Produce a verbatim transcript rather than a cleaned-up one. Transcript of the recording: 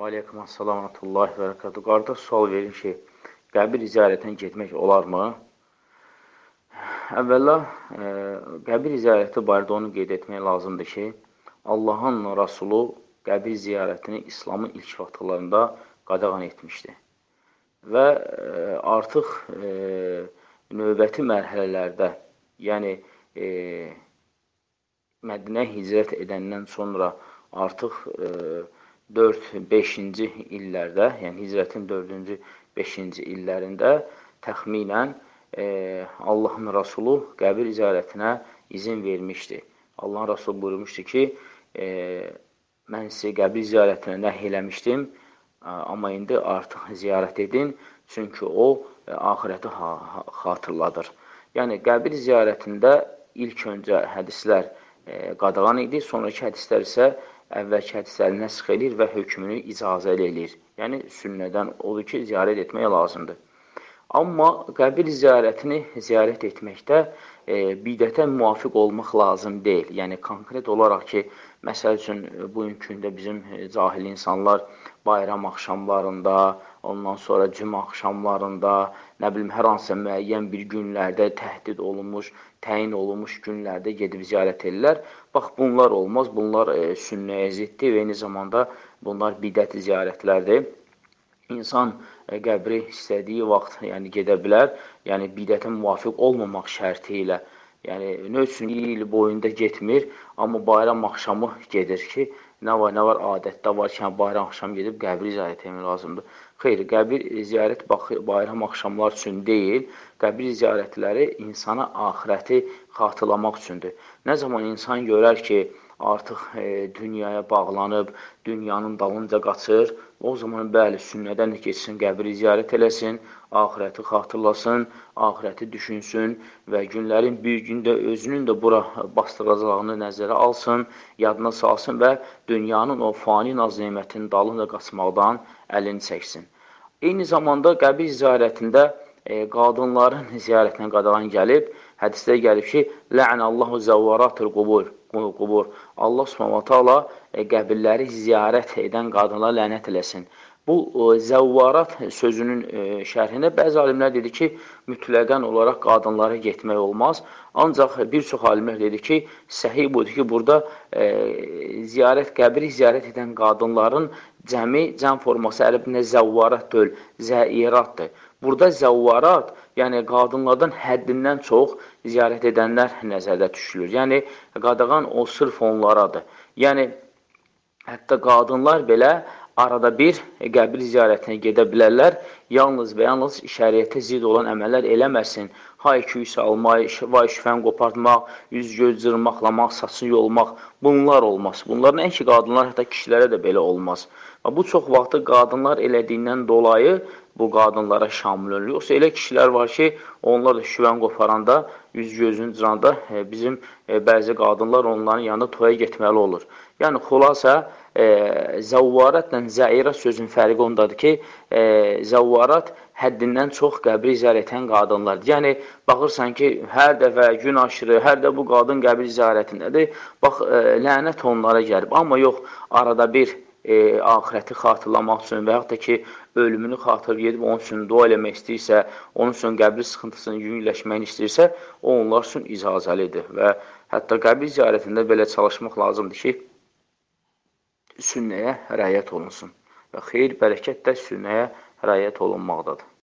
Aleykum assalam və rahmetullahi və bərəkatuhu. Qardaş sual verir ki, qəbir ziyarətinə getmək olarmı? Əvvəla, e, qəbir ziyarəti barədə onu qeyd etmək lazımdır ki, Allahın Rasulü qəbir ziyarətini İslamın ilk vaxtlarında qadağan etmişdi. Və e, artıq e, növbəti mərhələlərdə, yəni e, Mədinə hicrət edəndən sonra artıq e, dörd beşinci illərdə, yəni hicrətin dördüncü beşinci illərində təxminən e, Allahın Rasulü qəbir ziyarətinə izin vermişdi. Allahın Rasulü buyurmuşdu ki, e, mən sizi qəbir ziyarətinə nəhy eləmişdim, amma indi artıq ziyarət edin, çünki o e, axirəti xatırladır. Yəni, qəbir ziyarətində ilk öncə hədislər e, qadağan idi, sonraki hədislər isə əvvəlki hədisləri nəsx edir və hökmünü icazə eləyir. Yəni, sünnədən odur ki, ziyarət etmək lazımdır. Amma qəbir ziyarətini ziyarət etməkdə e, bidətə müvafiq olmaq lazım deyil. Yəni, konkret olaraq ki, məsəl üçün, bugünkü gündə bizim cahil insanlar bayram axşamlarında, ondan sonra cümə axşamlarında, nə bilim, hər hansısa müəyyən bir günlərdə təhdid olunmuş, təyin olunmuş günlərdə gedib ziyarət edirlər. Bax, bunlar olmaz, bunlar e, sünnəyə ziddir və eyni zamanda bunlar bidət ziyarətlərdir. İnsan e, qəbri istədiyi vaxt yəni, gedə bilər, yəni bidətə müvafiq olmamaq şərti ilə. Yəni, nə üçün il boyunda getmir, amma bayram axşamı gedir ki, nə var, nə var, adətdə var ki, bayram axşam gedib qəbri ziyarət etmək lazımdır. Xeyr, qəbir ziyarət bayram axşamlar üçün deyil, qəbir ziyarətləri insana axirəti xatırlamaq üçündür. Nə zaman insan görər ki, artıq e, dünyaya bağlanıb, dünyanın dalınca qaçır, o zaman bəli, sünnədən də keçsin, qəbri ziyarət eləsin, axirəti xatırlasın, axirəti düşünsün və günlərin bir gündə özünün də bura bastıracağını nəzərə alsın, yadına salsın və dünyanın o fani naz-nemətinin dalınca qaçmaqdan əlini çəksin. Eyni zamanda qəbir ziyarətində e, qadınların ziyarətinə qadağan gəlib, hədisdə gəlib ki, Lə'nəllahu zəvvaratul qubur, qubur. Allah subhanahu wa ta'ala e, qəbirləri ziyarət edən qadınlara lənət eləsin. Bu, e, zəvvarat sözünün e, şərhində bəzi alimlər dedi ki, mütləqən olaraq qadınlara getmək olmaz. Ancaq bir çox alimlər dedi ki, səhih budur ki, burada e, ziyarət, qəbri ziyarət edən qadınların cəmi, cəm forması ərəbində zəvvarat deyil, zəiratdır. Burada zəvvarat, yəni qadınlardan həddindən çox ziyarət edənlər nəzərdə düşülür. Yəni, qadağan o sırf onlaradır. Yəni, hətta qadınlar belə arada bir qəbir ziyarətinə gedə bilərlər, yalnız və yalnız şəriətə zid olan əməllər eləməsin. Hay-küy salmaq, vay şüfən qopartmaq, üz-göz cırmaqlamaq, saçını yolmaq, bunlar olmaz. Bunlar nəinki qadınlar, hətta kişilərə də belə olmaz. Bu çox vaxtı qadınlar elədiyindən dolayı bu qadınlara şamil olur. Yoxsa elə kişilər var ki, onlar da şüvən qoparanda, üz-gözünü cıranda bizim bəzi qadınlar onların yanında toya getməli olur. Yəni, xulasa, e, zəvvarətlə zəirət sözün fərqi ondadır ki, e, zəvvarat həddindən çox qəbri ziyarət edən qadınlardır. Yəni, baxırsan ki, hər dəfə gün aşırı, hər də bu qadın qəbir ziyarətindədir. Bax, e, lənət onlara gəlib. Amma yox, arada bir e, axirəti xatırlamaq üçün və yaxud da ki, ölümünü xatırlayıb edib, onun üçün dua eləmək istəyirsə, onun üçün qəbri sıxıntısını yüngülləşməyini istəyirsə, o onlar üçün icazəlidir. Və hətta qəbir ziyarətində belə çalışmaq lazımdır ki, sünnəyə rəayət olunsun. Və xeyir, bərəkət də sünnəyə rəayət olunmaqdadır.